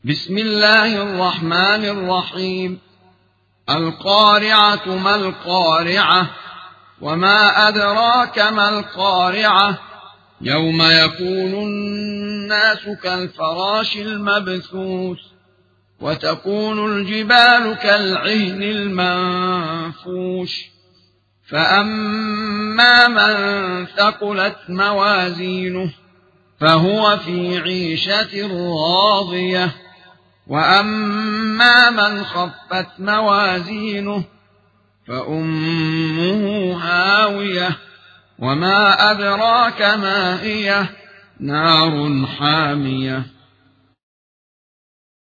بسم الله الرحمن الرحيم. القارعة ما القارعة وما أدراك ما القارعة يوم يكون الناس كالفراش المبثوث وتكون الجبال كالعهن المنفوش فأما من ثقلت موازينه فهو في عيشة راضية وأما من خفت موازينه فأمه هاوية وما أدراك ما هي نار حامية.